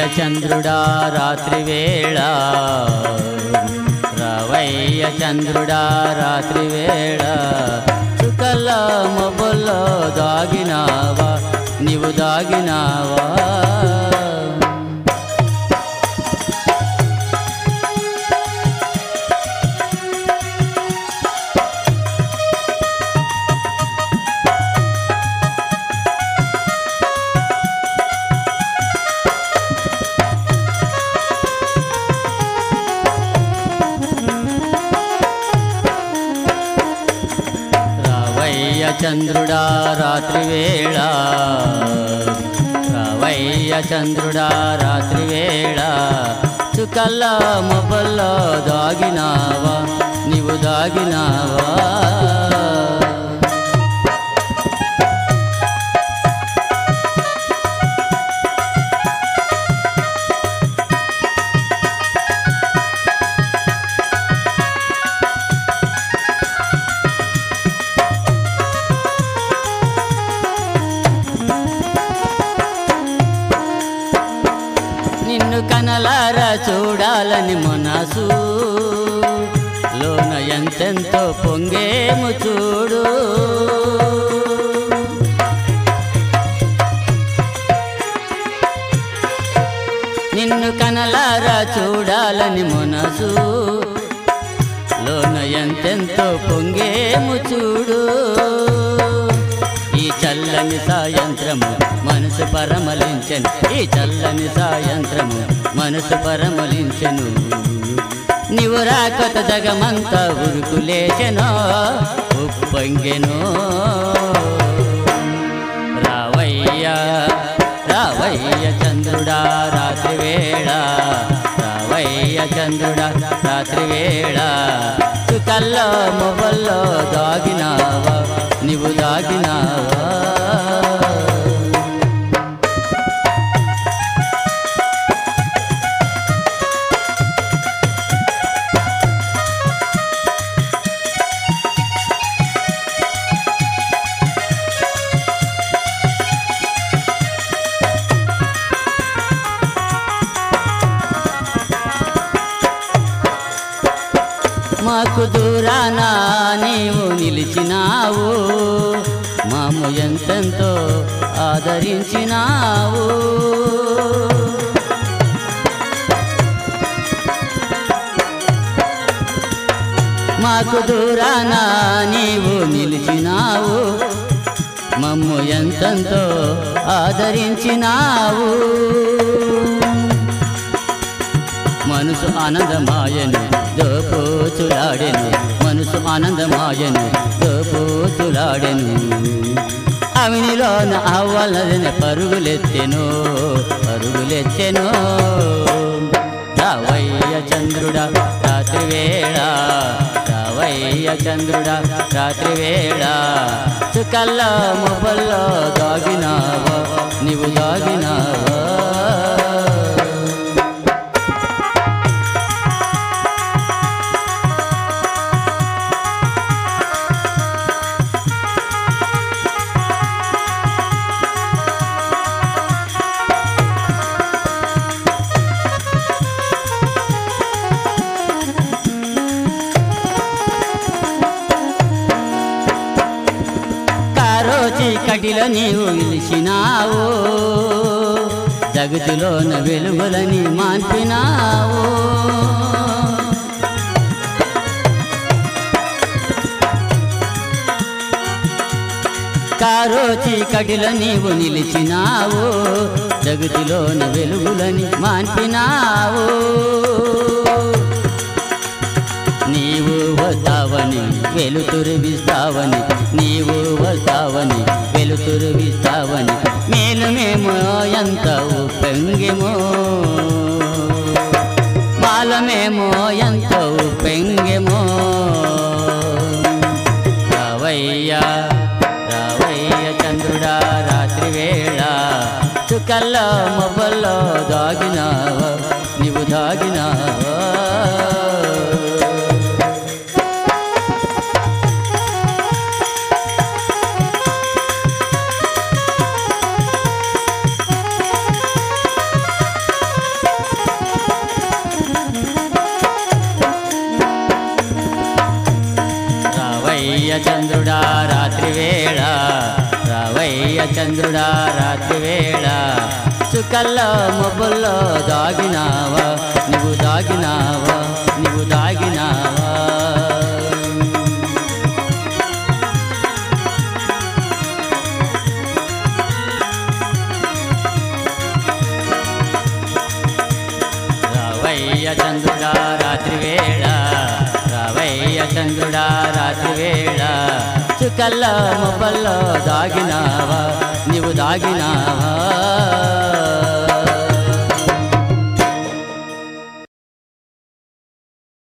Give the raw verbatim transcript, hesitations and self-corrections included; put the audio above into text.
చంద్రుడా రాత్రి వేళ రావయ్య చంద్రుడా రాత్రి వేళ చుక్కల మబ్బుల్లో దాగినావా నీవు దాగినావా చంద్రుడా రాత్రి వేళ రావయ్య చంద్రుడా రాత్రి వేళ చుక్కల మబ్బుల్లో దాగినావా నీవు దాగినావా నిన్ను కనలారా చూడాలని మనసు లోన ఎంతెంతో పొంగేము చూడు నిన్ను కనలారా చూడాలని మనసు లోన ఎంతెంతో పొంగేము చూడు ఈ చల్లని సాయంత్రము మనసు పరమలించెను ఈ చల్లని సాయంత్రము మనసు పరమలించెను నీవు రాకత జగమంతా ఉరుకులేచెనో ఉప్పొంగెనో రావయ్య రావయ్య చంద్రుడా రాత్రి వేళ రావయ్య చంద్రుడా రాత్రి వేళ చుక్కల్లో మొబల్లో దాగినావా నీవు దాగినావా మాకు దూరాన నీవు నిలిచినావు మాము ఎంతెంతో ఆదరించినావు మాకు దూరాన నీవు నిలిచినావు మమ్ము ఎంతెంతో ఆదరించినావు మనసు ఆనందమాయను దోపోచులాడెను మనసు ఆనందమాయను దోపోచులాడెను అవినిలోన అవ్వాలని పరుగులెత్తెను పరుగులెత్తెను రావయ్య చంద్రుడా రాత్రి వేళ రావయ్య చంద్రుడా రాత్రి వేళ చుక్కల మొబల్లో దాగినావా నీవు దాగినావా చీకటిలో నీవు నిలిచినావు జగతిలోన వెలుగులని మాన్పినావు కారో చీకటిలో నీవు నిలిచినావు జగతిలోన వెలుగులని మాన్పినావు నీవు వస్తావని వెలుతురువిస్తావని నీవు వస్తావని వెలుతురువిస్తావని మేలు మేము ఎంత ఉప్పొంగెమో మాలమేమో ఎంత ఉప్పొంగెమో రావయ్య రావయ్య చంద్రుడా రాత్రి వేళ చుక్కల మొబల్లో దాగినావా నీవు దాగినావా రావయ్య చంద్రుడా రాత్రి వేళ రావయ్య చంద్రుడా రాత్రి వేళ చుక్కల్లో మబ్బుల్లో దాగినావా నువ్వు దాగినావా నువ్వు దాగినావా రావయ్య చంద్రుడా రాత్రి వేళ రావయ్య చంద్రుడా రాత్రి వేళ చుక్కల్లో మబ్బుల్లో దాగినావా నీవు దాగినావా